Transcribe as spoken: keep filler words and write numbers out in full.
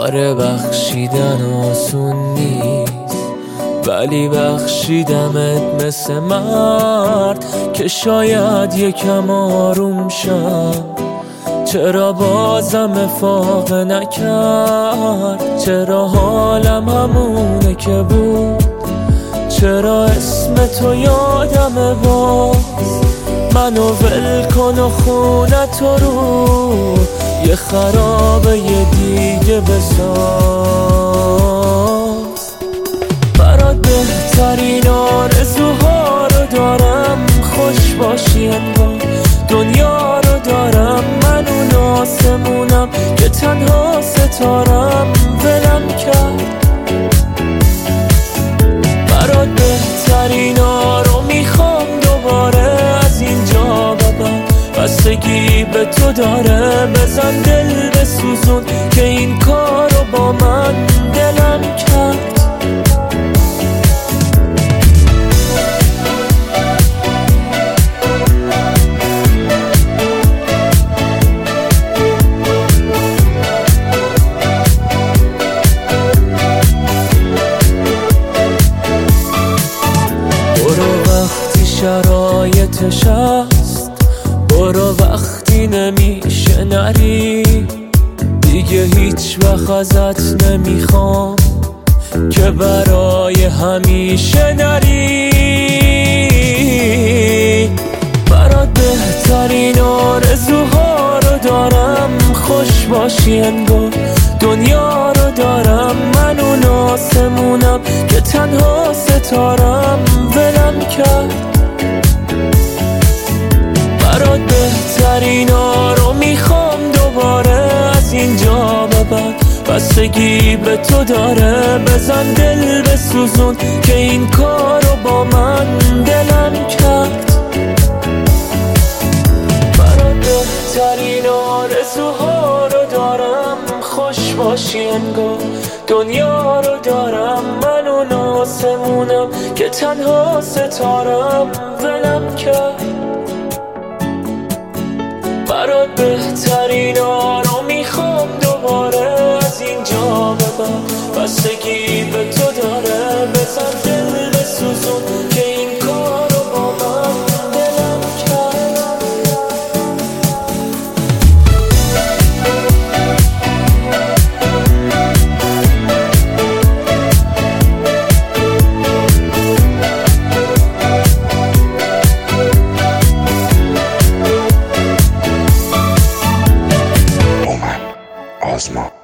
آره بخشیدن آسون نیست، ولی بخشیدمت مثل مرد که شاید یکم آروم شم. چرا بازم افاقه نکرد؟ چرا حالم همونه که بود؟ چرا اسم تو یادم باز؟ منو ول کن و خونه تو رو یه خرابه یه دیگه بساز. برات بهترین آرزوها رو دارم، خوش باشی انگار دنیا رو دارم. من اون آسمونم که تنها ستارم ولم کرد. برات بهترین ها رو میخوام دوباره از اینجا به بعد. بستگی به تو داره، بزن دل بسوزون که این کارو با من دلم کرد. شرایطش هست، برو وقتی نمیشه نری. دیگه هیچ وقت ازت نمیخوام که برای همیشه نری. برات بهترین آرزوها رو دارم، خوش باشی انگار دنیا رو دارم. من اون آسمونم که تنها ستارم ولم کرد. برات بهترین ها رو میخوام دوباره از اینجا به بعد. بستگی به تو داره، بزن دل بسوزون که این کارو با من دلم کرد. برات بهترین آرزوها رو دارم، خوش باشی انگار دنیا رو دارم. من اون آسمونم که تنها ستارم ولم کرد. برات بهترین ها رو میخوام دوباره از اینجا به بعد. بستگی به تو داره، بزن دل بسوزون که این کارو با من دلم کرد. Osmo.